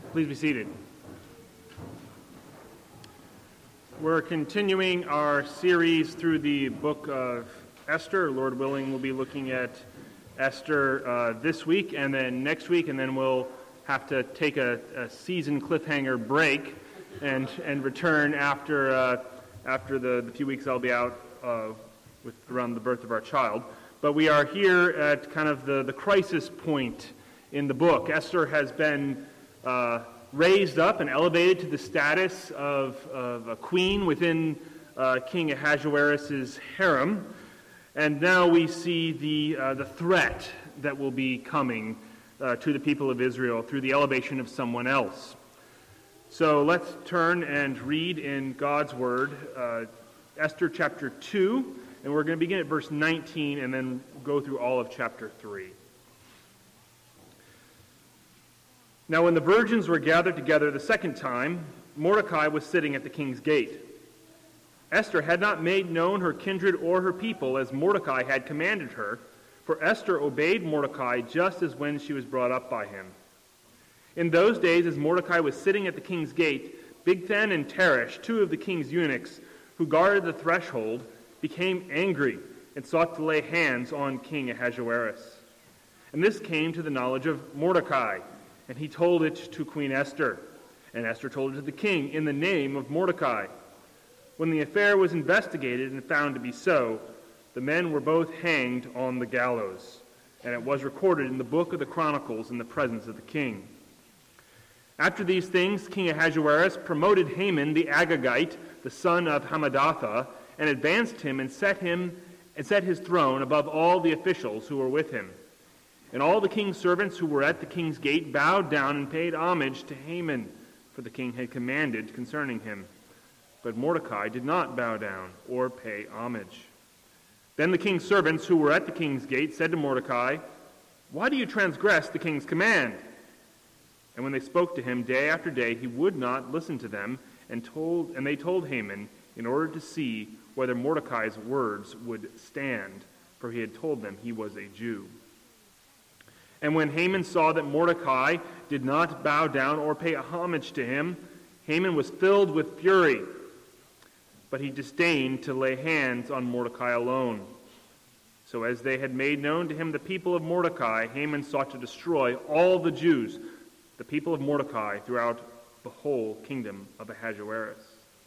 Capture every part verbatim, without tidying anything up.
Please be seated. We're continuing our series through the book of Esther. Lord willing, we'll be looking at Esther uh, this week and then next week, and then we'll have to take a, a season cliffhanger break and and return after uh, after the, the few weeks I'll be out uh, with around the birth of our child. But we are here at kind of the, the crisis point in the book. Esther has been uh, raised up and elevated to the status of, of a queen within uh, King Ahasuerus' harem. And now we see the, uh, the threat that will be coming uh, to the people of Israel through the elevation of someone else. So let's turn and read in God's Word, uh, Esther chapter two, and we're going to begin at verse nineteen and then go through all of chapter three. Now when the virgins were gathered together the second time, Mordecai was sitting at the king's gate. Esther had not made known her kindred or her people as Mordecai had commanded her, for Esther obeyed Mordecai just as when she was brought up by him. In those days, as Mordecai was sitting at the king's gate, Bigthan and Teresh, two of the king's eunuchs who guarded the threshold, became angry and sought to lay hands on King Ahasuerus. And this came to the knowledge of Mordecai, and he told it to Queen Esther. And Esther told it to the king in the name of Mordecai. When the affair was investigated and found to be so, the men were both hanged on the gallows, and it was recorded in the book of the Chronicles in the presence of the king. After these things, King Ahasuerus promoted Haman the Agagite, the son of Hammedatha, and advanced him and set him and set his throne above all the officials who were with him. And all the king's servants who were at the king's gate bowed down and paid homage to Haman, for the king had commanded concerning him. But Mordecai did not bow down or pay homage. Then the king's servants who were at the king's gate said to Mordecai, "Why do you transgress the king's command?" And when they spoke to him day after day, he would not listen to them, and told and they told Haman in order to see whether Mordecai's words would stand, for he had told them he was a Jew. And when Haman saw that Mordecai did not bow down or pay homage to him, Haman was filled with fury. But he disdained to lay hands on Mordecai alone. So as they had made known to him the people of Mordecai, Haman sought to destroy all the Jews, the people of Mordecai, throughout the whole kingdom of Ahasuerus.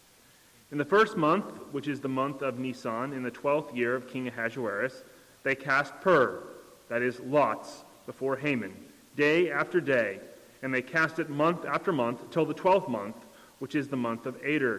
In the first month, which is the month of Nisan, in the twelfth year of King Ahasuerus, they cast pur, that is, lots, before Haman, day after day, and they cast it month after month till the twelfth month, which is the month of Adar.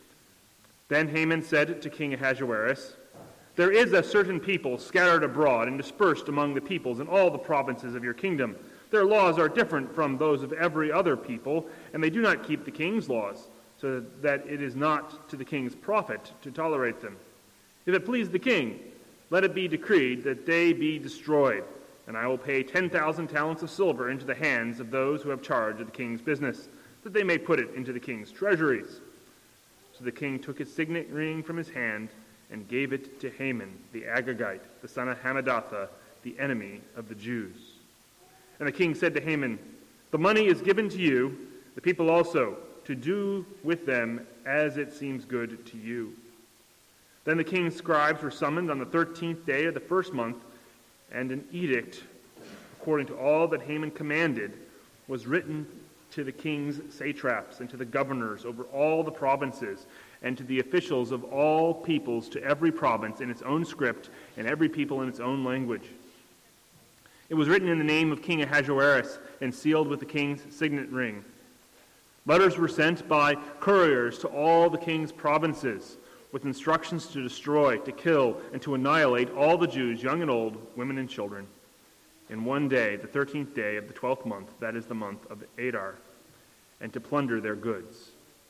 Then Haman said to King Ahasuerus, "There is a certain people scattered abroad and dispersed among the peoples in all the provinces of your kingdom. Their laws are different from those of every other people, and they do not keep the king's laws, so that it is not to the king's profit to tolerate them. If it please the king, let it be decreed that they be destroyed, and I will pay ten thousand talents of silver into the hands of those who have charge of the king's business, that they may put it into the king's treasuries." So the king took his signet ring from his hand and gave it to Haman the Agagite, the son of Hammedatha, the enemy of the Jews. And the king said to Haman, "The money is given to you, the people also, to do with them as it seems good to you." Then the king's scribes were summoned on the thirteenth day of the first month, and an edict, according to all that Haman commanded, was written to the king's satraps and to the governors over all the provinces and to the officials of all peoples, to every province in its own script and every people in its own language. It was written in the name of King Ahasuerus and sealed with the king's signet ring. Letters were sent by couriers to all the king's provinces with instructions to destroy, to kill, and to annihilate all the Jews, young and old, women and children, in one day, the thirteenth day of the twelfth month, that is the month of Adar, and to plunder their goods.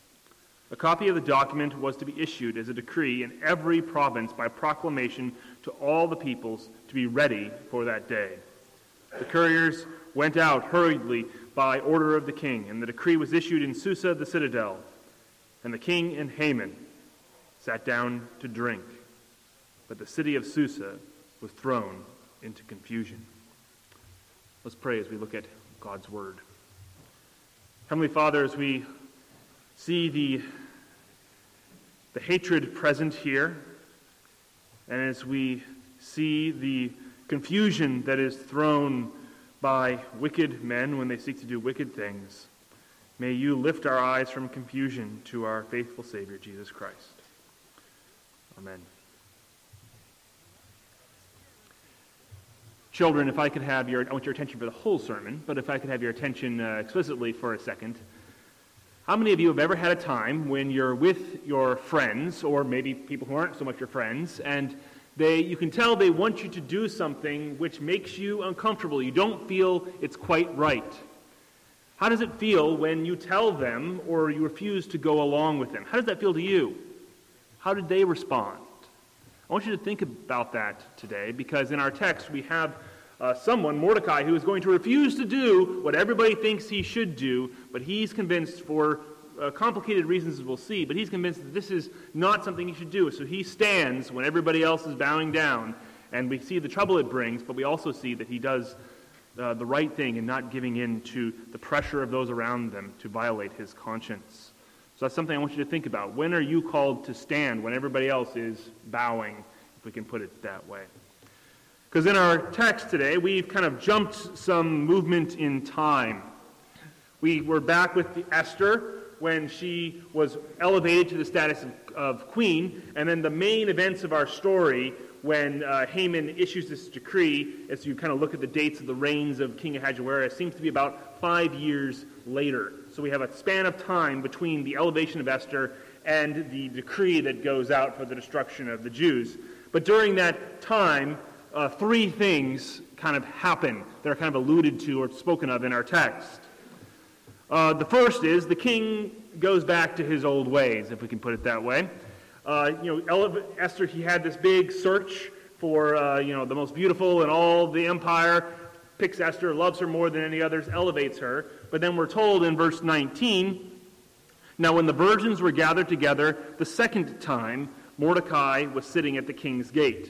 A copy of the document was to be issued as a decree in every province by proclamation to all the peoples to be ready for that day. The couriers went out hurriedly by order of the king, and the decree was issued in Susa the citadel. And the king and Haman sat down to drink, but the city of Susa was thrown into confusion. Let's pray as we look at God's word. Heavenly Father, as we see the, the hatred present here, and as we see the confusion that is thrown by wicked men when they seek to do wicked things, may you lift our eyes from confusion to our faithful Savior, Jesus Christ. Amen. Children, if I could have your, I want your attention for the whole sermon, but if I could have your attention uh, explicitly for a second. How many of you have ever had a time when you're with your friends, or maybe people who aren't so much your friends, and they, you can tell they want you to do something which makes you uncomfortable. You don't feel it's quite right. How does it feel when you tell them or you refuse to go along with them? How does that feel to you? How did they respond? I want you to think about that today, because in our text we have uh, someone, Mordecai, who is going to refuse to do what everybody thinks he should do, but he's convinced, for uh, complicated reasons we'll see, but he's convinced that this is not something he should do. So he stands when everybody else is bowing down, and we see the trouble it brings, but we also see that he does uh, the right thing in not giving in to the pressure of those around them to violate his conscience. So that's something I want you to think about. When are you called to stand when everybody else is bowing, if we can put it that way? Because in our text today, we've kind of jumped some movement in time. We were back with the Esther when she was elevated to the status of, of queen, and then the main events of our story when uh, Haman issues this decree, as you kind of look at the dates of the reigns of King Ahasuerus, seems to be about five years later. So we have a span of time between the elevation of Esther and the decree that goes out for the destruction of the Jews. But during that time, uh, three things kind of happen that are kind of alluded to or spoken of in our text. Uh, the first is the king goes back to his old ways, if we can put it that way. Uh, you know, Esther, he had this big search for, uh, you know, the most beautiful in all the empire, picks Esther, loves her more than any others, elevates her. But then we're told in verse nineteen, now when the virgins were gathered together the second time, Mordecai was sitting at the king's gate.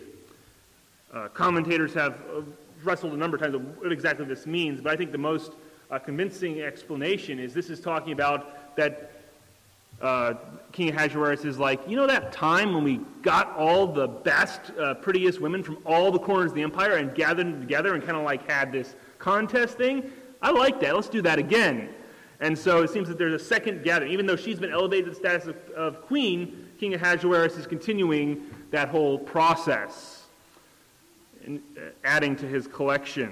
Uh, commentators have wrestled a number of times of what exactly this means, but I think the most uh, convincing explanation is this is talking about that Uh, King Ahasuerus is like, you know that time when we got all the best, uh, prettiest women from all the corners of the empire and gathered them together and kind of like had this contest thing? I like that. Let's do that again. And so it seems that there's a second gathering. Even though she's been elevated to the status of, of queen, King Ahasuerus is continuing that whole process and uh, adding to his collection.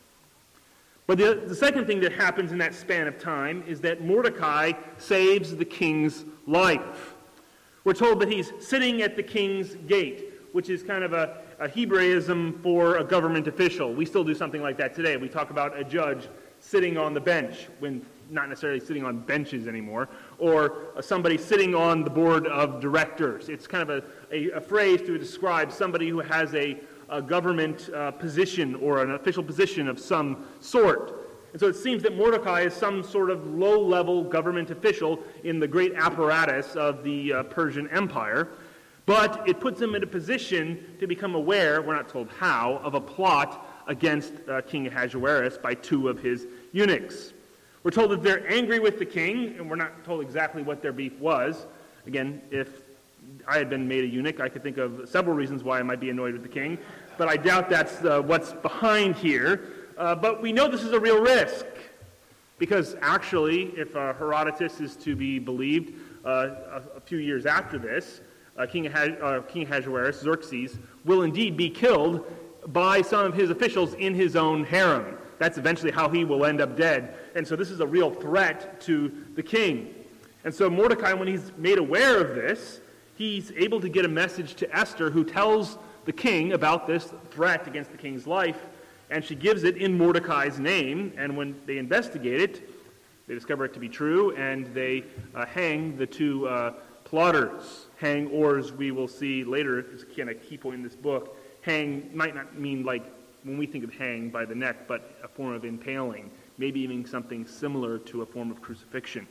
But the, the second thing that happens in that span of time is that Mordecai saves the king's life. We're told that he's sitting at the king's gate, which is kind of a, a Hebraism for a government official. We still do something like that today. We talk about a judge sitting on the bench, when not necessarily sitting on benches anymore, or uh, somebody sitting on the board of directors. It's kind of a, a, a phrase to describe somebody who has a a government uh, position or an official position of some sort. And so it seems that Mordecai is some sort of low-level government official in the great apparatus of the uh, Persian Empire, but it puts him in a position to become aware, we're not told how, of a plot against uh, King Ahasuerus by two of his eunuchs. We're told that they're angry with the king, and we're not told exactly what their beef was. Again, if I had been made a eunuch, I could think of several reasons why I might be annoyed with the king, but I doubt that's uh, what's behind here. Uh, but we know this is a real risk, because actually, if uh, Herodotus is to be believed, uh, a, a few years after this, uh, King, Ahaz- uh, King Ahasuerus, Xerxes, will indeed be killed by some of his officials in his own harem. That's eventually how he will end up dead. And so this is a real threat to the king. And so Mordecai, when he's made aware of this, he's able to get a message to Esther, who tells the king about this threat against the king's life, and she gives it in Mordecai's name, and when they investigate it, they discover it to be true, and they uh, hang the two uh, plotters. Hang, or as we will see later, is kind of a key point in this book, hang might not mean like when we think of hang by the neck, but a form of impaling, maybe even something similar to a form of crucifixion.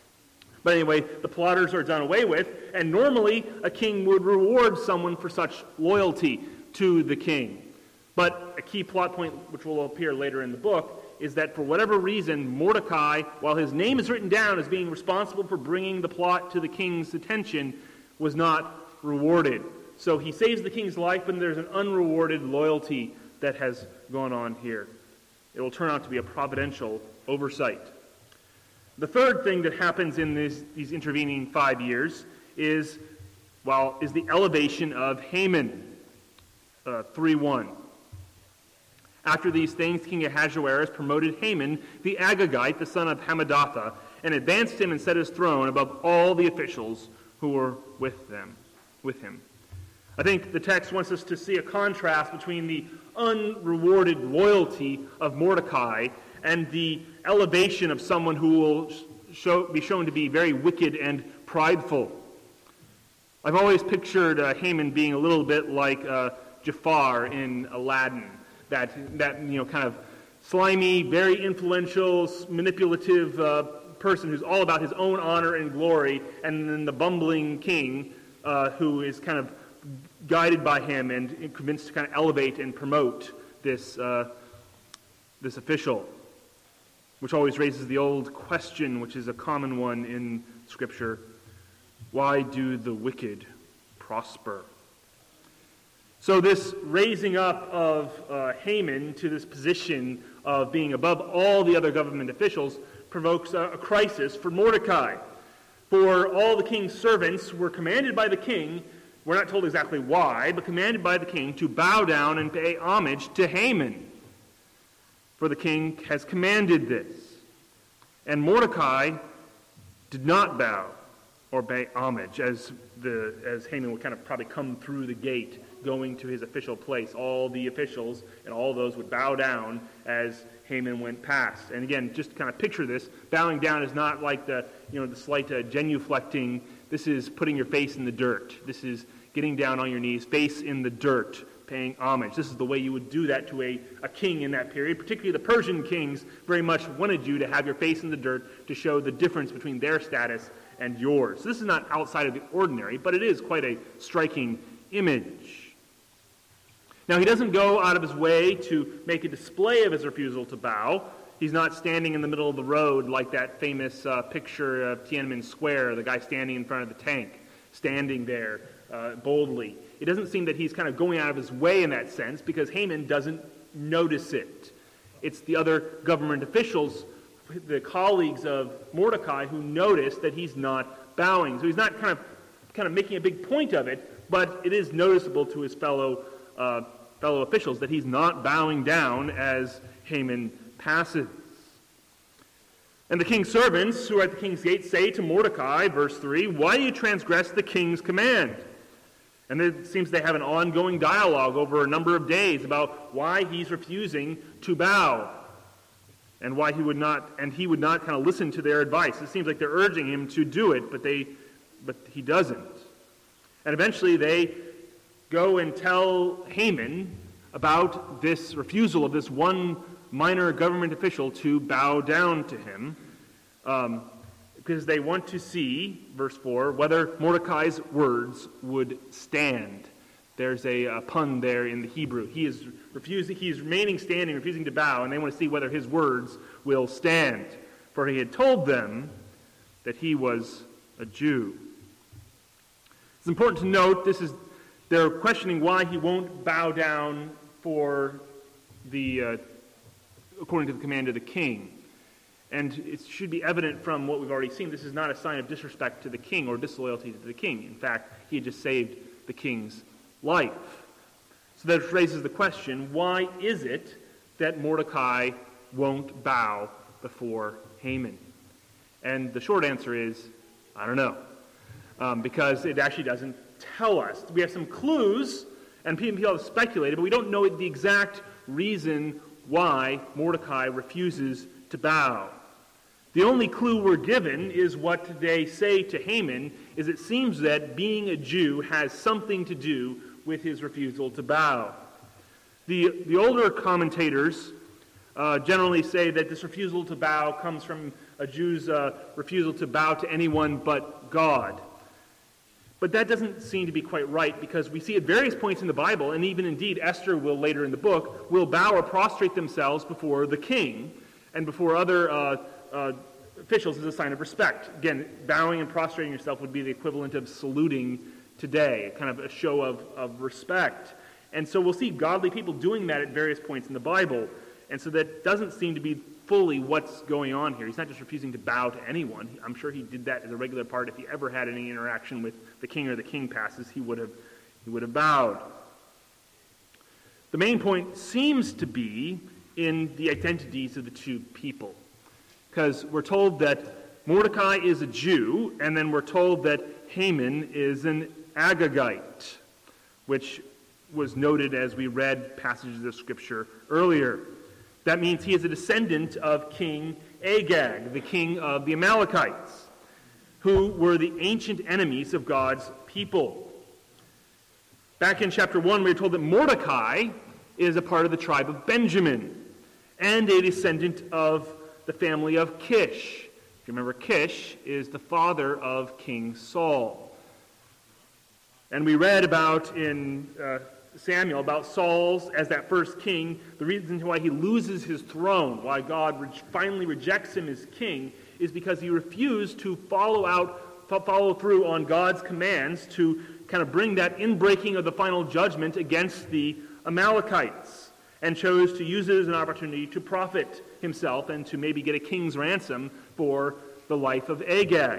But anyway, the plotters are done away with, and normally a king would reward someone for such loyalty to the king. But a key plot point, which will appear later in the book, is that for whatever reason, Mordecai, while his name is written down as being responsible for bringing the plot to the king's attention, was not rewarded. So he saves the king's life, but there's an unrewarded loyalty that has gone on here. It will turn out to be a providential oversight. The third thing that happens in this, these intervening five years is, well, is the elevation of Haman, uh, three one. After these things, King Ahasuerus promoted Haman, the Agagite, the son of Hammedatha, and advanced him and set his throne above all the officials who were with them, with him. I think the text wants us to see a contrast between the unrewarded loyalty of Mordecai and the elevation of someone who will show, be shown to be very wicked and prideful. I've always pictured uh, Haman being a little bit like uh, Jafar in Aladdin. That, that you know, kind of slimy, very influential, manipulative uh, person who's all about his own honor and glory, and then the bumbling king uh, who is kind of guided by him and convinced to kind of elevate and promote this, uh, this official, which always raises the old question, which is a common one in Scripture: why do the wicked prosper? So this raising up of uh, Haman to this position of being above all the other government officials provokes a, a crisis for Mordecai. For all the king's servants were commanded by the king, we're not told exactly why, but commanded by the king to bow down and pay homage to Haman. For the king has commanded this. And Mordecai did not bow or pay homage, as the as Haman would kind of probably come through the gate going to his official place. All the officials and all those would bow down as Haman went past. And again, just kind of picture this. Bowing down is not like the, you know, the slight uh, genuflecting. This is putting your face in the dirt. This is getting down on your knees, face in the dirt, paying homage. This is the way you would do that to a, a king in that period. Particularly the Persian kings very much wanted you to have your face in the dirt to show the difference between their status and yours. So this is not outside of the ordinary, but it is quite a striking image. Now, he doesn't go out of his way to make a display of his refusal to bow. He's not standing in the middle of the road like that famous uh, picture of Tiananmen Square, the guy standing in front of the tank, standing there uh, boldly. It doesn't seem that he's kind of going out of his way in that sense, because Haman doesn't notice it. It's the other government officials, the colleagues of Mordecai, who notice that he's not bowing. So he's not kind of kind of making a big point of it, but it is noticeable to his fellow uh, fellow officials that he's not bowing down as Haman passes. And the king's servants, who are at the king's gate, say to Mordecai, verse three, "Why do you transgress the king's command?" And it seems they have an ongoing dialogue over a number of days about why he's refusing to bow, and why he would not, and he would not kind of listen to their advice. It seems like they're urging him to do it, but they, but he doesn't. And eventually they go and tell Haman about this refusal of this one minor government official to bow down to him, um, because they want to see, verse four, whether Mordecai's words would stand. There's a, a pun there in the Hebrew. He is refusing, he is remaining standing, refusing to bow, and they want to see whether his words will stand. For he had told them that he was a Jew. It's important to note, this is they're questioning why he won't bow down for the, uh, according to the command of the king. And it should be evident from what we've already seen, this is not a sign of disrespect to the king or disloyalty to the king. In fact, he had just saved the king's life. So that raises the question, why is it that Mordecai won't bow before Haman? And the short answer is, I don't know. Um, because it actually doesn't tell us. We have some clues, and people have speculated, but we don't know the exact reason why Mordecai refuses to bow. The only clue we're given is what they say to Haman, is it seems that being a Jew has something to do with his refusal to bow. The, the older commentators uh, generally say that this refusal to bow comes from a Jew's uh, refusal to bow to anyone but God. But that doesn't seem to be quite right, because we see at various points in the Bible, and even indeed Esther will later in the book, will bow or prostrate themselves before the king. and before other uh, uh, officials is a sign of respect. Again, bowing and prostrating yourself would be the equivalent of saluting today, kind of a show of, of respect. And so we'll see godly people doing that at various points in the Bible. And so that doesn't seem to be fully what's going on here. He's not just refusing to bow to anyone. I'm sure he did that as a regular part. If he ever had any interaction with the king or the king passes, he would have, he would have bowed. The main point seems to be in the identities of the two people. Because we're told that Mordecai is a Jew, and then we're told that Haman is an Agagite, which was noted as we read passages of Scripture earlier. That means he is a descendant of King Agag, the king of the Amalekites, who were the ancient enemies of God's people. Back in chapter one, we are told that Mordecai is a part of the tribe of Benjamin and a descendant of the family of Kish. If you remember, Kish is the father of King Saul. And we read about in uh, Samuel about Saul's, as that first king, the reason why he loses his throne, why God re- finally rejects him as king, is because he refused to follow out, follow through on God's commands to kind of bring that inbreaking of the final judgment against the Amalekites, and chose to use it as an opportunity to profit himself and to maybe get a king's ransom for the life of Agag.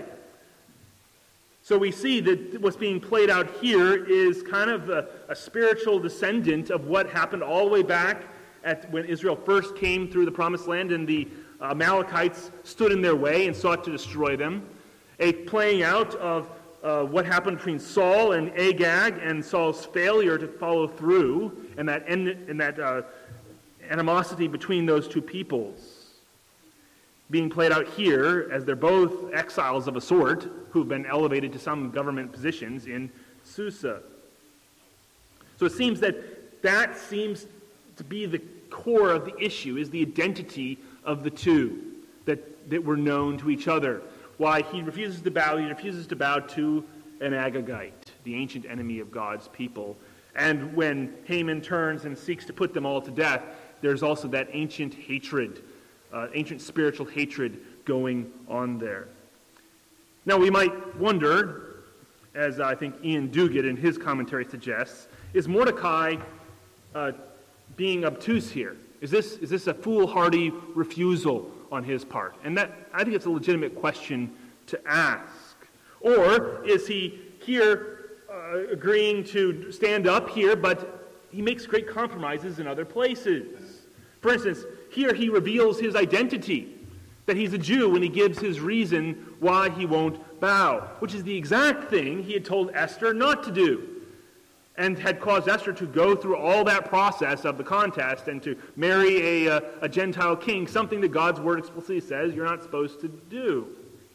So we see that what's being played out here is kind of a, a spiritual descendant of what happened all the way back at when Israel first came through the Promised Land and the Amalekites stood in their way and sought to destroy them. A playing out of uh, what happened between Saul and Agag and Saul's failure to follow through and that, en- and that uh, animosity between those two peoples. Being played out here as they're both exiles of a sort who've been elevated to some government positions in Susa. So it seems that that seems to be the core of the issue, is the identity of the two that, that were known to each other. Why he refuses to bow, he refuses to bow to an Agagite, the ancient enemy of God's people. And when Haman turns and seeks to put them all to death, there's also that ancient hatred, uh, ancient spiritual hatred going on there. Now we might wonder, as I think Ian Duguid in his commentary suggests, is Mordecai uh, being obtuse here? Is this is this a foolhardy refusal on his part? And that I think it's a legitimate question to ask. Or is he here uh, agreeing to stand up here, but he makes great compromises in other places? For instance, here he reveals his identity, that he's a Jew, when he gives his reason why he won't bow, which is the exact thing he had told Esther not to do, and had caused Esther to go through all that process of the contest and to marry a, a, a Gentile king, something that God's word explicitly says you're not supposed to do.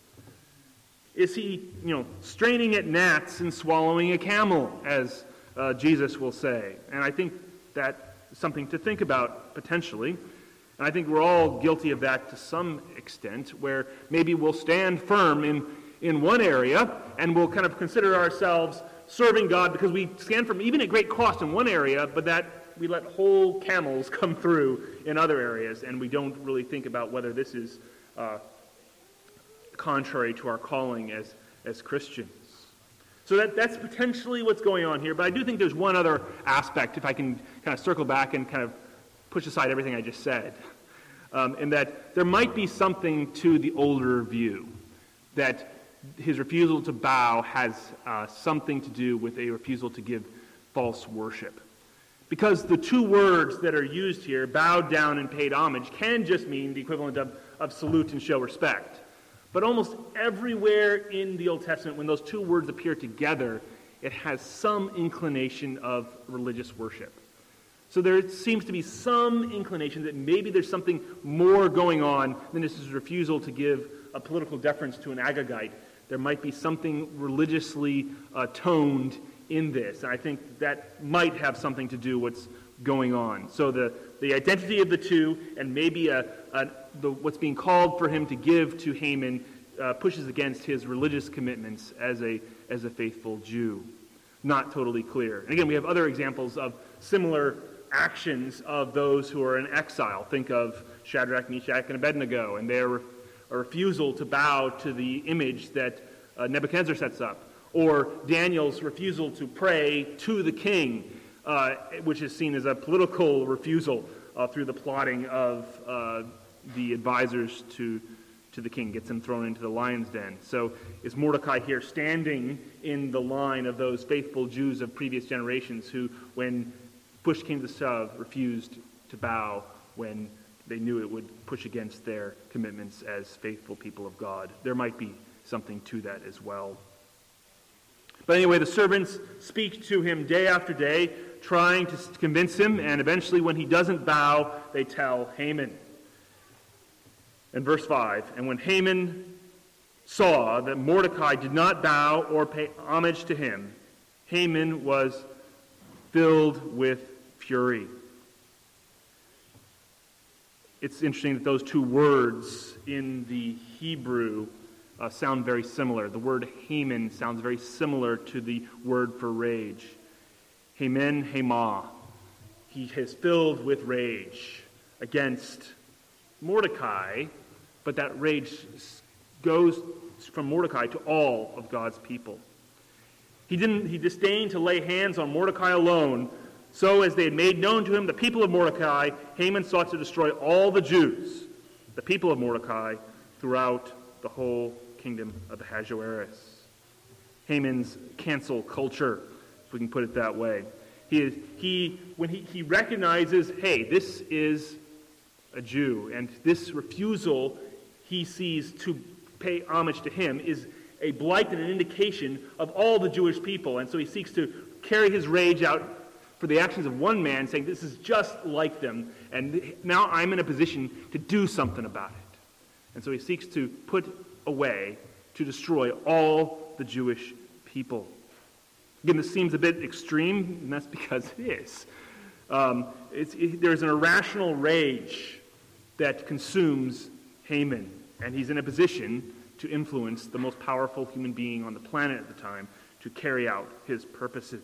Is he, you know, straining at gnats and swallowing a camel, as uh, Jesus will say? And I think that's something to think about, potentially. And I think we're all guilty of that to some extent, where maybe we'll stand firm in, in one area, and we'll kind of consider ourselves serving God because we stand firm even at great cost in one area, but that we let whole camels come through in other areas, and we don't really think about whether this is uh, contrary to our calling as, as Christians. So that, that's potentially what's going on here, but I do think there's one other aspect, if I can kind of circle back and kind of push aside everything I just said, um, in that there might be something to the older view, that his refusal to bow has uh, something to do with a refusal to give false worship. Because the two words that are used here, bowed down and paid homage, can just mean the equivalent of, of salute and show respect. But almost everywhere in the Old Testament, when those two words appear together, it has some inclination of religious worship. So there seems to be some inclination that maybe there's something more going on than this is refusal to give a political deference to an Agagite. There might be something religiously uh, toned in this. And I think that might have something to do with what's going on. So the, the identity of the two, and maybe a, a, the, what's being called for him to give to Haman uh, pushes against his religious commitments as a, as a faithful Jew. Not totally clear. And again, we have other examples of similar actions of those who are in exile. Think of Shadrach, Meshach, and Abednego, and their re- refusal to bow to the image that uh, Nebuchadnezzar sets up, or Daniel's refusal to pray to the king, uh, which is seen as a political refusal uh, through the plotting of uh, the advisors to to the king, gets him thrown into the lion's den. So is Mordecai here standing in the line of those faithful Jews of previous generations who, when push came to shove, refused to bow when they knew it would push against their commitments as faithful people of God? There might be something to that as well. But anyway, the servants speak to him day after day, trying to convince him, and eventually when he doesn't bow, they tell Haman. In verse five, and when Haman saw that Mordecai did not bow or pay homage to him, Haman was filled with fury. It's interesting that those two words in the Hebrew uh, sound very similar. The word Haman sounds very similar to the word for rage. Haman, Hamah. He is filled with rage against Mordecai, but that rage goes from Mordecai to all of God's people. He didn't. He disdained to lay hands on Mordecai alone, so as they had made known to him the people of Mordecai, Haman sought to destroy all the Jews, the people of Mordecai, throughout the whole kingdom of Ahasuerus. Haman's cancel culture, if we can put it that way. He is, he when he, he recognizes, hey, this is a Jew, and this refusal he sees to pay homage to him is a blight and an indication of all the Jewish people. And so he seeks to carry his rage out for the actions of one man, saying, this is just like them, and now I'm in a position to do something about it. And so he seeks to put away, to destroy all the Jewish people. Again, this seems a bit extreme, and that's because it is. Um, it's, it, there's an irrational rage that consumes Haman, and he's in a position to influence the most powerful human being on the planet at the time to carry out his purposes.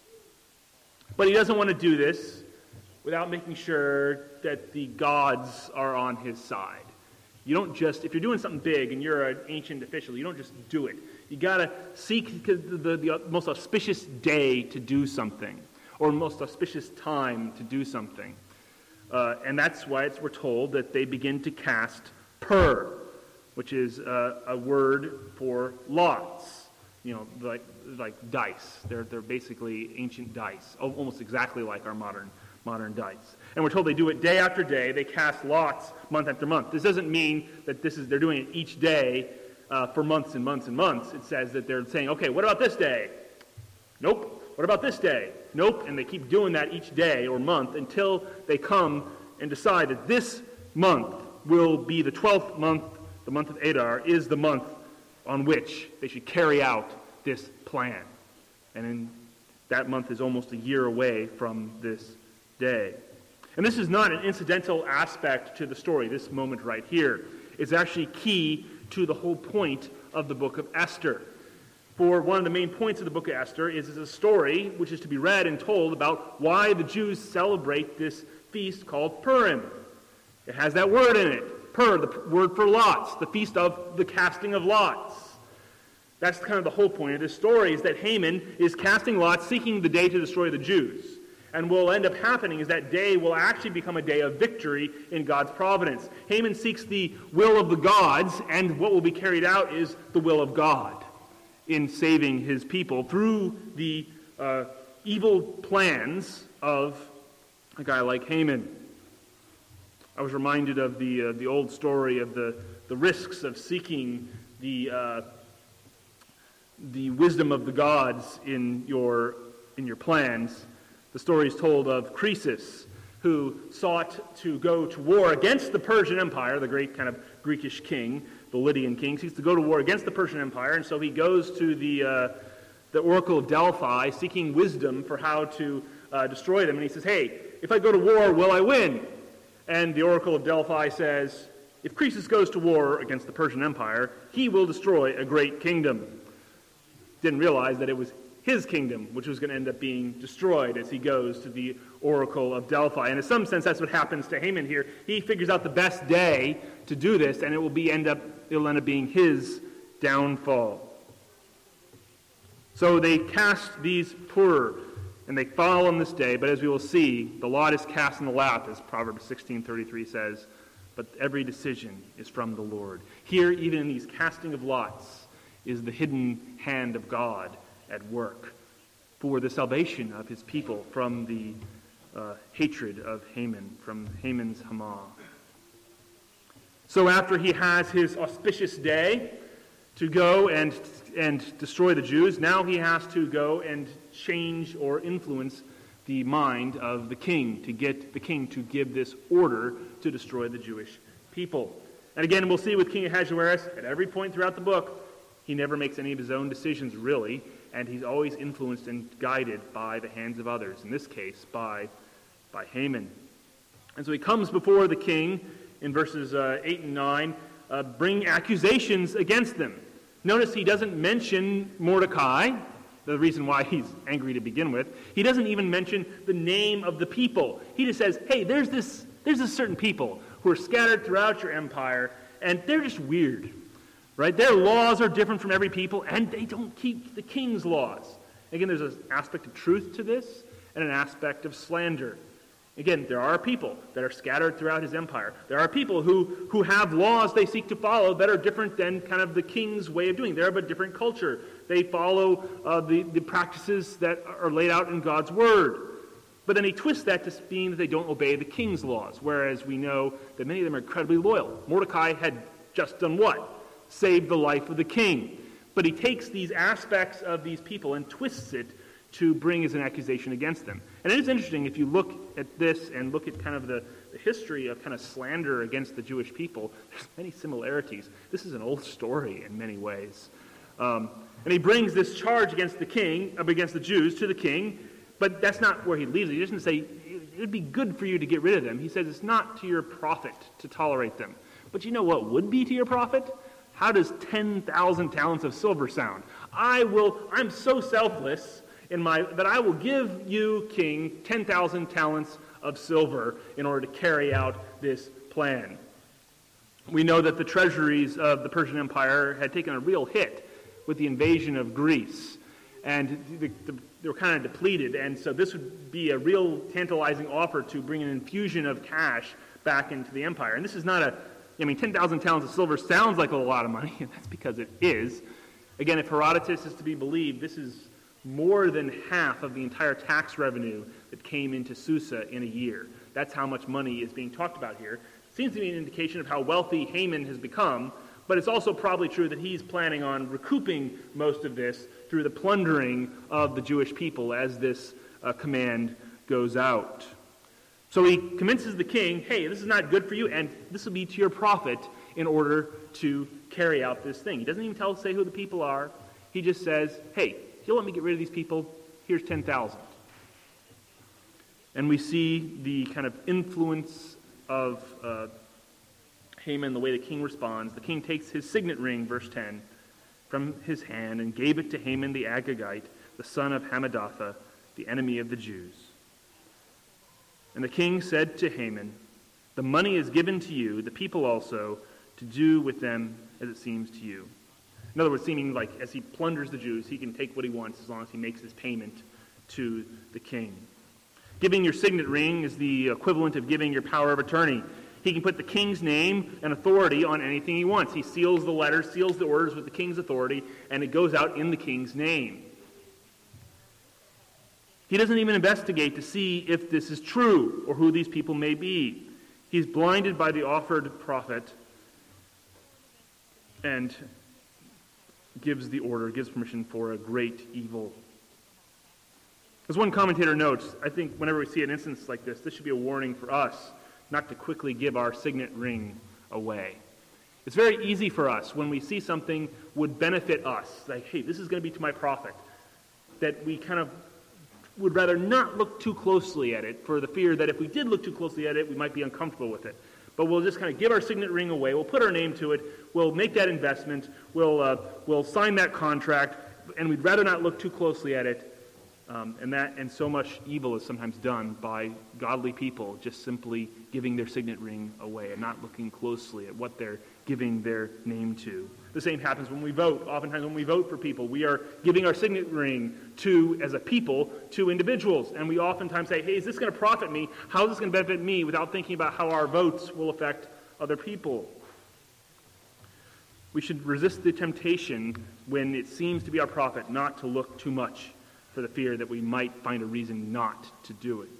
But he doesn't want to do this without making sure that the gods are on his side. You don't just, if you're doing something big and you're an ancient official, you don't just do it. You got to seek the, the, the most auspicious day to do something, or most auspicious time to do something. Uh, and that's why it's, we're told that they begin to cast pur, which is uh, a word for lots, you know, like like dice. They're they're basically ancient dice, almost exactly like our modern modern dice. And we're told they do it day after day. They cast lots month after month. This doesn't mean that this is they're doing it each day uh, for months and months and months. It says that they're saying, okay, what about this day? Nope. What about this day? Nope. And they keep doing that each day or month until they come and decide that this month will be the twelfth month, the month of Adar, is the month on which they should carry out this plan. And in, that month is almost a year away from this day. And this is not an incidental aspect to the story, this moment right here. It's actually key to the whole point of the book of Esther. For one of the main points of the book of Esther is, is a story which is to be read and told about why the Jews celebrate this feast called Purim. It has that word in it, pur, the word for lots, the feast of the casting of lots. That's kind of the whole point of this story, is that Haman is casting lots, seeking the day to destroy the Jews. And what will end up happening is that day will actually become a day of victory in God's providence. Haman seeks the will of the gods, and what will be carried out is the will of God in saving his people through the uh, evil plans of a guy like Haman. I was reminded of the uh, the old story of the, the risks of seeking the uh, the wisdom of the gods in your in your plans. The story is told of Croesus, who sought to go to war against the Persian Empire, the great kind of Greekish king, the Lydian king, seeks to go to war against the Persian Empire, and so he goes to the uh, the Oracle of Delphi, seeking wisdom for how to uh, destroy them. And he says, "Hey, if I go to war, will I win?" And the Oracle of Delphi says, "If Croesus goes to war against the Persian Empire, he will destroy a great kingdom." Didn't realize that it was his kingdom, which was going to end up being destroyed as he goes to the Oracle of Delphi. And in some sense, that's what happens to Haman here. He figures out the best day to do this, and it will be end up it'll end up being his downfall. So they cast these poor, and they fall on this day, but as we will see, the lot is cast in the lap, as Proverbs sixteen thirty-three says, but every decision is from the Lord. Here, even in these casting of lots, is the hidden hand of God at work for the salvation of his people from the uh, hatred of Haman, from Haman's Hamah. So after he has his auspicious day to go and and destroy the Jews, now he has to go and change or influence the mind of the king, to get the king to give this order to destroy the Jewish people. And again, we'll see with King Ahasuerus, at every point throughout the book, he never makes any of his own decisions, really, and he's always influenced and guided by the hands of others, in this case, by, by Haman. And so he comes before the king in verses uh, eight and nine, uh, bring accusations against them. Notice he doesn't mention Mordecai, the reason why he's angry to begin with. He doesn't even mention the name of the people. He just says, hey, there's this, there's this certain people who are scattered throughout your empire, and they're just weird, right? Their laws are different from every people, and they don't keep the king's laws. Again, there's an aspect of truth to this and an aspect of slander. Again, there are people that are scattered throughout his empire. There are people who, who have laws they seek to follow that are different than kind of the king's way of doing. They're of a different culture. They follow uh, the, the practices that are laid out in God's word. But then he twists that to mean that they don't obey the king's laws, whereas we know that many of them are incredibly loyal. Mordecai had just done what? Saved the life of the king. But he takes these aspects of these people and twists it to bring as an accusation against them. And it is interesting, if you look at this and look at kind of the, the history of kind of slander against the Jewish people, there's many similarities. This is an old story in many ways. Um, and he brings this charge against the king, against the Jews, to the king, but that's not where he leaves it. He doesn't say, it would be good for you to get rid of them. He says, it's not to your profit to tolerate them. But you know what would be to your profit? How does ten thousand talents of silver sound? I will, I'm so selfless in my that I will give you, king, ten thousand talents of silver in order to carry out this plan. We know that the treasuries of the Persian Empire had taken a real hit with the invasion of Greece, and the, the, they were kind of depleted, and so this would be a real tantalizing offer to bring an infusion of cash back into the empire. And this is not a, I mean, ten thousand talents of silver sounds like a lot of money, and that's because it is. Again, if Herodotus is to be believed, this is more than half of the entire tax revenue that came into Susa in a year. That's how much money is being talked about here. Seems to be an indication of how wealthy Haman has become, but it's also probably true that he's planning on recouping most of this through the plundering of the Jewish people as this uh, command goes out. So he convinces the king, hey, this is not good for you, and this will be to your profit in order to carry out this thing. He doesn't even tell say who the people are. He just says, hey, if you'll let me get rid of these people, here's ten thousand. And we see the kind of influence of uh, Haman, the way the king responds. The king takes his signet ring, verse ten, from his hand and gave it to Haman the Agagite, the son of Hammedatha, the enemy of the Jews. And the king said to Haman, the money is given to you, the people also, to do with them as it seems to you. In other words, seeming like as he plunders the Jews, he can take what he wants as long as he makes his payment to the king. Giving your signet ring is the equivalent of giving your power of attorney. He can put the king's name and authority on anything he wants. He seals the letters, seals the orders with the king's authority, and it goes out in the king's name. He doesn't even investigate to see if this is true or who these people may be. He's blinded by the offered prophet and gives the order, gives permission for a great evil. As one commentator notes, I think whenever we see an instance like this, this should be a warning for us not to quickly give our signet ring away. It's very easy for us when we see something would benefit us, like, hey, this is going to be to my profit, that we kind of would rather not look too closely at it for the fear that if we did look too closely at it, we might be uncomfortable with it. But we'll just kind of give our signet ring away. We'll put our name to it. We'll make that investment. We'll uh, we'll sign that contract. and we'd rather not look too closely at it. Um, and that and so much evil is sometimes done by godly people just simply giving their signet ring away and not looking closely at what they're giving their name to. The same happens when we vote. Oftentimes when we vote for people, we are giving our signet ring to, as a people, to individuals. And we oftentimes say, hey, is this going to profit me? How is this going to benefit me? Without thinking about how our votes will affect other people. We should resist the temptation when it seems to be our profit not to look too much, for the fear that we might find a reason not to do it.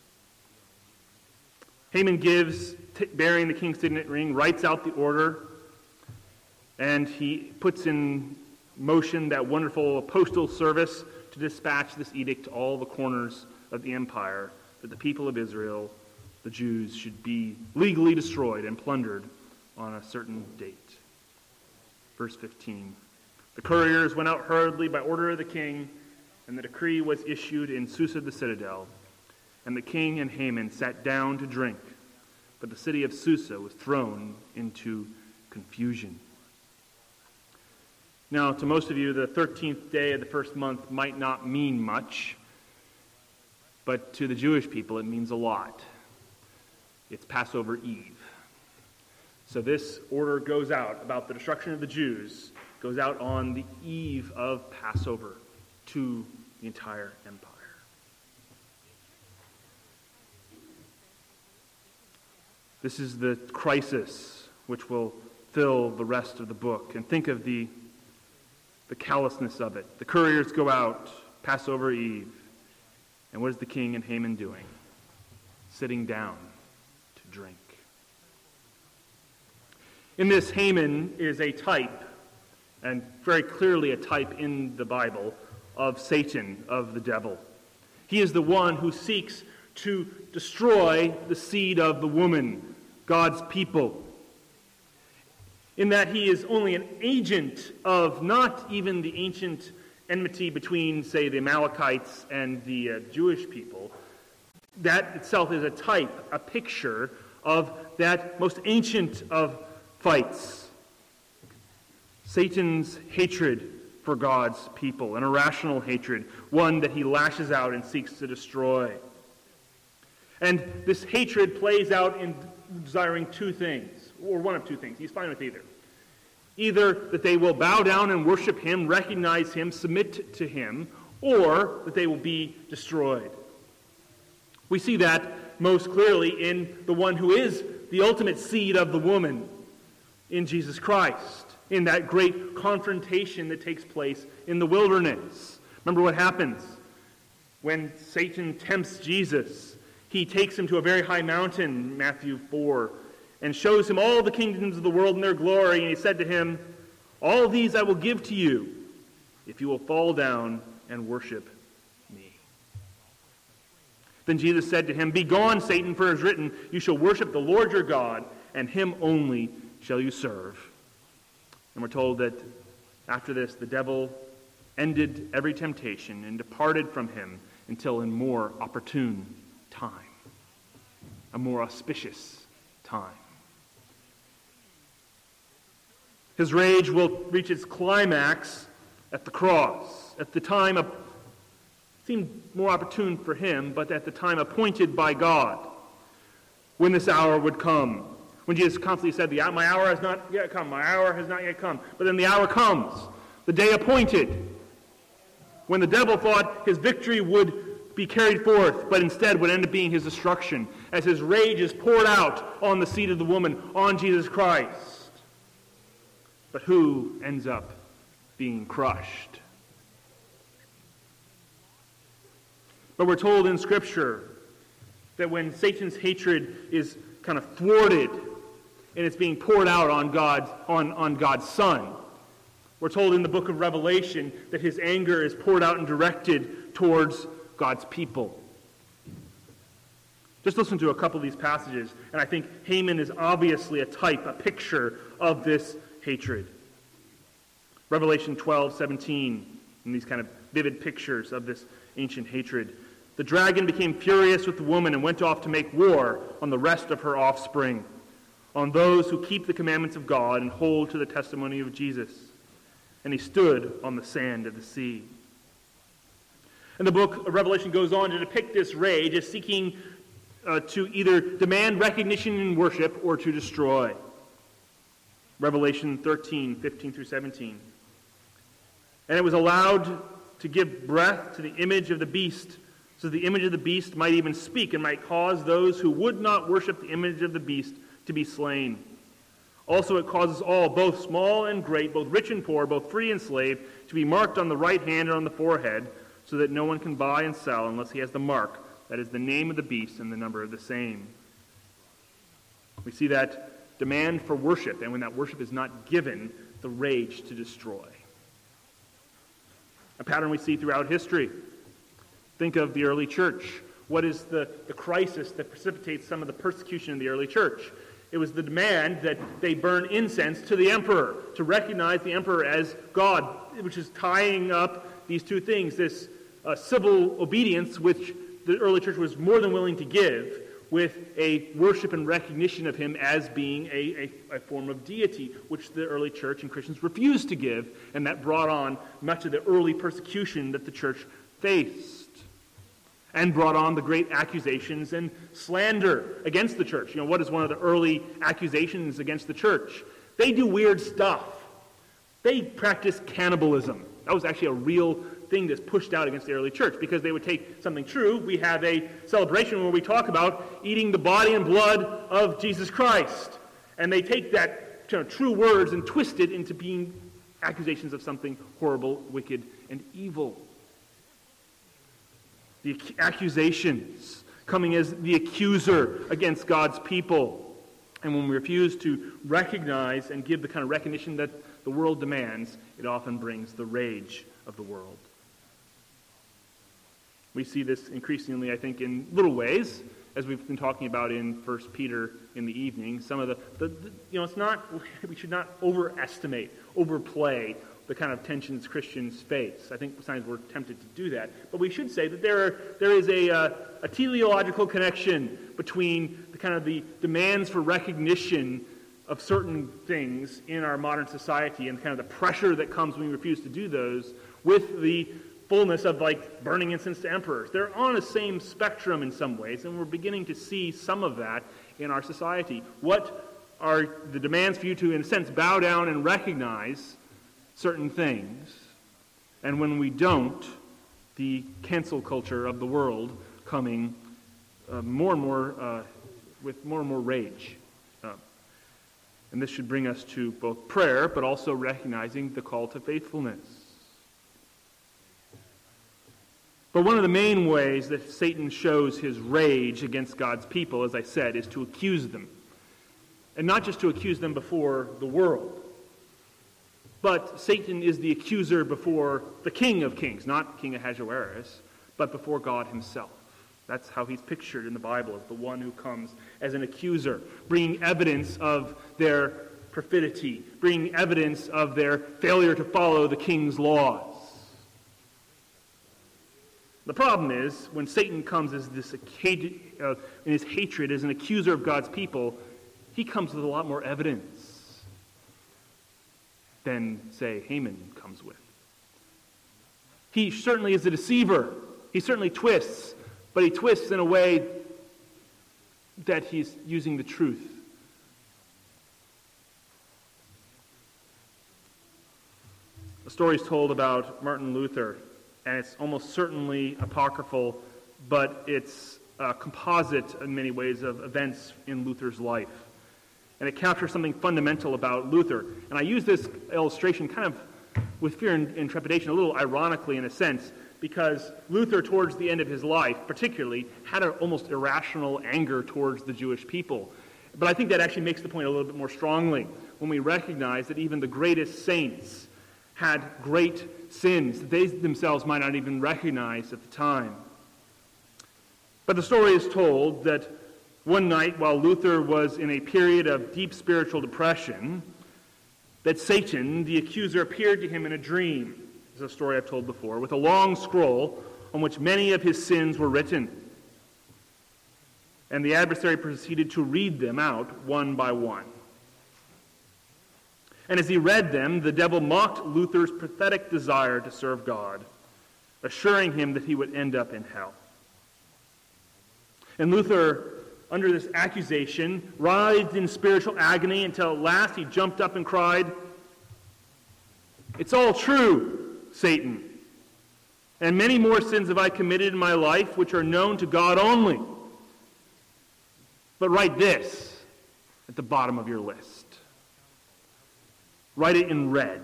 Haman gives, t- bearing the king's signet ring, writes out the order, and he puts in motion that wonderful postal service to dispatch this edict to all the corners of the empire, that the people of Israel, the Jews, should be legally destroyed and plundered on a certain date. Verse fifteen. The couriers went out hurriedly by order of the king, and the decree was issued in Susa the citadel. And the king and Haman sat down to drink, but the city of Susa was thrown into confusion. Now, to most of you, the thirteenth day of the first month might not mean much, but to the Jewish people it means a lot. It's Passover Eve. So this order goes out about the destruction of the Jews, goes out on the eve of Passover to the entire empire. This is the crisis which will fill the rest of the book. And think of the, the callousness of it. The couriers go out, Passover Eve, and what is the king and Haman doing? Sitting down to drink. In this, Haman is a type, and very clearly a type in the Bible, of Satan, of the devil. He is the one who seeks to destroy the seed of the woman, God's people. In that he is only an agent of not even the ancient enmity between, say, the Amalekites and the uh, Jewish people. That itself is a type, a picture of that most ancient of fights. Satan's hatred for God's people, an irrational hatred, one that he lashes out and seeks to destroy. And this hatred plays out in desiring two things, or one of two things. He's fine with either. Either that they will bow down and worship him, recognize him, submit to him, or that they will be destroyed. We see that most clearly in the one who is the ultimate seed of the woman, in Jesus Christ, in that great confrontation that takes place in the wilderness. Remember what happens when Satan tempts Jesus. He takes him to a very high mountain, Matthew four, and shows him all the kingdoms of the world and their glory. And he said to him, all these I will give to you if you will fall down and worship me. Then Jesus said to him, begone, Satan, for it is written, you shall worship the Lord your God, and him only shall you serve. And we're told that after this, the devil ended every temptation and departed from him until in more opportune time, a more auspicious time. His rage will reach its climax at the cross, at the time of, seemed more opportune for him, but at the time appointed by God, when this hour would come. When Jesus constantly said, "The my hour has not yet come, my hour has not yet come." But then the hour comes, the day appointed, when the devil thought his victory would be carried forth, but instead would end up being his destruction, as his rage is poured out on the seed of the woman, on Jesus Christ. But who ends up being crushed? But we're told in Scripture that when Satan's hatred is kind of thwarted and it's being poured out on God's, on, on God's Son, we're told in the book of Revelation that his anger is poured out and directed towards God's people. Just listen to a couple of these passages, and I think Haman is obviously a type, a picture of this hatred. Revelation twelve seventeen, and these kind of vivid pictures of this ancient hatred. The dragon became furious with the woman and went off to make war on the rest of her offspring, on those who keep the commandments of God and hold to the testimony of Jesus. and he stood on the sand of the sea. And the book of Revelation goes on to depict this rage as seeking uh, to either demand recognition and worship or to destroy. Revelation thirteen, fifteen through seventeen. And it was allowed to give breath to the image of the beast, so the image of the beast might even speak and might cause those who would not worship the image of the beast to be slain. Also it causes all, both small and great, both rich and poor, both free and slave, to be marked on the right hand and on the forehead, so that no one can buy and sell unless he has the mark, that is the name of the beast and the number of the same. We see that demand for worship, and when that worship is not given, the rage to destroy. A pattern we see throughout history. Think of the early church. What is the, the crisis that precipitates some of the persecution in the early church? It was the demand that they burn incense to the emperor, to recognize the emperor as God, which is tying up these two things, this uh, civil obedience, which the early church was more than willing to give, with a worship and recognition of him as being a, a, a form of deity, which the early church and Christians refused to give, and that brought on much of the early persecution that the church faced, and brought on the great accusations and slander against the church. You know, what is one of the early accusations against the church? They do weird stuff. They practice cannibalism. That was actually a real thing that's pushed out against the early church, because they would take something true. We have a celebration where we talk about eating the body and blood of Jesus Christ, and they take that, you know, true words and twist it into being accusations of something horrible, wicked, and evil. The accusations coming as the accuser against God's people. And when we refuse to recognize and give the kind of recognition that the world demands, it often brings the rage of the world. We see this increasingly, I think, in little ways, as we've been talking about in First Peter in the evening. Some of the, the, the, you know, it's not, we should not overestimate, overplay the kind of tensions Christians face. I think sometimes we're tempted to do that. But we should say that there are, there is a, uh, a teleological connection between the kind of the demands for recognition of certain things in our modern society and kind of the pressure that comes when we refuse to do those with the fullness of like burning incense to emperors. They're on the same spectrum in some ways, and we're beginning to see some of that in our society. What are the demands for you to, in a sense, bow down and recognize certain things, and when we don't, the cancel culture of the world coming uh, more and more, uh, with more and more rage. Uh, and this should bring us to both prayer, but also recognizing the call to faithfulness. But one of the main ways that Satan shows his rage against God's people, as I said, is to accuse them. And not just to accuse them before the world. But Satan is the accuser before the King of Kings, not King Ahasuerus, but before God himself. That's how he's pictured in the Bible, as the one who comes as an accuser, bringing evidence of their perfidy, bringing evidence of their failure to follow the king's laws. The problem is, when Satan comes as this uh, in his hatred as an accuser of God's people, he comes with a lot more evidence than, say, Haman comes with. He certainly is a deceiver. He certainly twists, but he twists in a way that he's using the truth. A story is told about Martin Luther, and it's almost certainly apocryphal, but it's a composite in many ways of events in Luther's life. And it captures something fundamental about Luther. And I use this illustration kind of with fear and, and trepidation, a little ironically in a sense, because Luther, towards the end of his life particularly, had an almost irrational anger towards the Jewish people. But I think that actually makes the point a little bit more strongly when we recognize that even the greatest saints had great sins that they themselves might not even recognize at the time. But the story is told that one night while Luther was in a period of deep spiritual depression, that Satan, the accuser, appeared to him in a dream. This is a story I've told before, with a long scroll on which many of his sins were written. And the adversary proceeded to read them out one by one. And as he read them, the devil mocked Luther's pathetic desire to serve God, assuring him that he would end up in hell. And Luther, under this accusation, writhed in spiritual agony until at last he jumped up and cried, "It's all true, Satan. And many more sins have I committed in my life which are known to God only. But write this at the bottom of your list. Write it in red.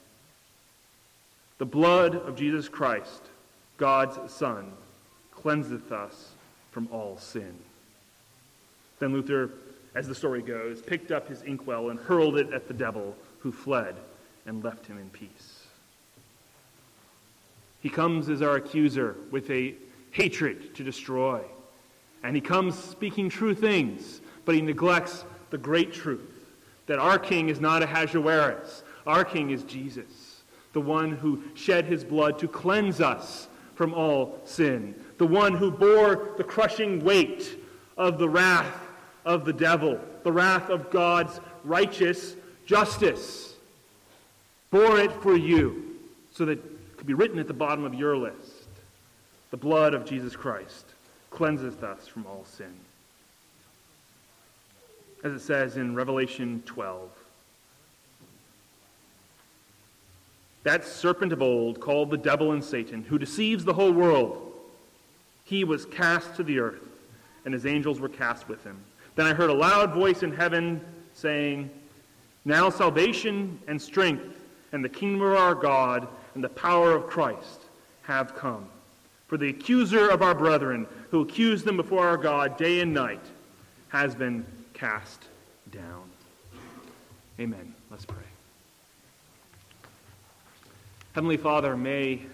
The blood of Jesus Christ, God's Son, cleanseth us from all sin." Then Luther, as the story goes, picked up his inkwell and hurled it at the devil, who fled and left him in peace. He comes as our accuser with a hatred to destroy. And he comes speaking true things, but he neglects the great truth that our king is not Ahasuerus. Our king is Jesus, the one who shed his blood to cleanse us from all sin, the one who bore the crushing weight of the wrath of the devil, the wrath of God's righteous justice, bore it for you so that it could be written at the bottom of your list. The blood of Jesus Christ cleanseth us from all sin. As it says in Revelation twelve, that serpent of old, called the devil and Satan, who deceives the whole world, he was cast to the earth, and his angels were cast with him. Then I heard a loud voice in heaven saying, "Now salvation and strength and the kingdom of our God and the power of Christ have come. For the accuser of our brethren, who accused them before our God day and night, has been cast down." Amen. Let's pray. Heavenly Father, may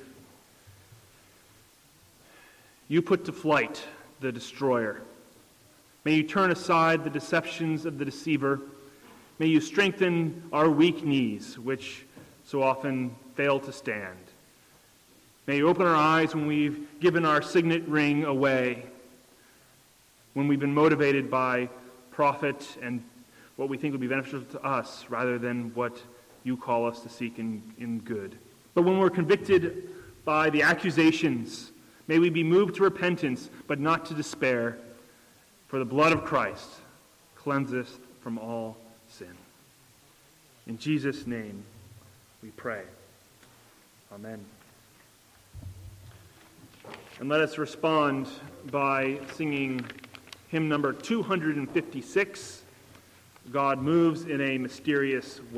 you put to flight the destroyer. May you turn aside the deceptions of the deceiver. May you strengthen our weak knees, which so often fail to stand. May you open our eyes when we've given our signet ring away, when we've been motivated by profit and what we think would be beneficial to us rather than what you call us to seek in, in good. But when we're convicted by the accusations, may we be moved to repentance, but not to despair, for the blood of Christ cleanseth from all sin. In Jesus' name we pray. Amen. And let us respond by singing hymn number two hundred fifty-six, God Moves in a Mysterious Way.